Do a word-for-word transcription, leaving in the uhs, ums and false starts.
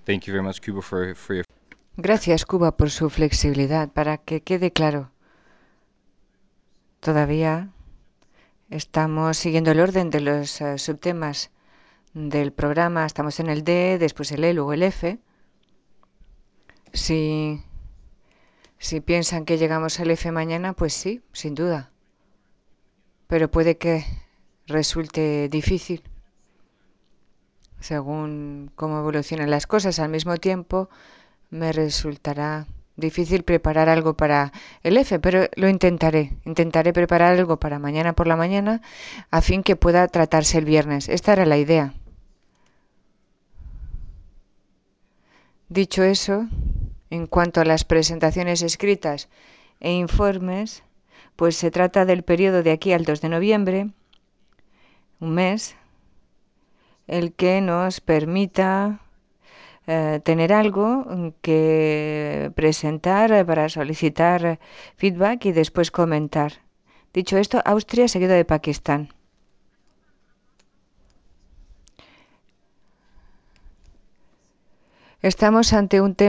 Thank you very much, Cuba, for, for your... Gracias, Cuba, por su flexibilidad. Para que quede claro, todavía estamos siguiendo el orden de los uh, subtemas del programa. Estamos en el D, después el E, luego el F. Si, si piensan que llegamos al F mañana, pues sí, sin duda. Pero puede que resulte difícil, según cómo evolucionen las cosas. Al mismo tiempo, me resultará difícil preparar algo para el F, pero lo intentaré. Intentaré preparar algo para mañana por la mañana a fin que pueda tratarse el viernes. Esta era la idea. Dicho eso, en cuanto a las presentaciones escritas e informes, pues se trata del periodo de aquí al dos de noviembre, un mes, el que nos permita eh, tener algo que presentar para solicitar feedback y después comentar. Dicho esto, Austria seguido de Pakistán. Estamos ante un tema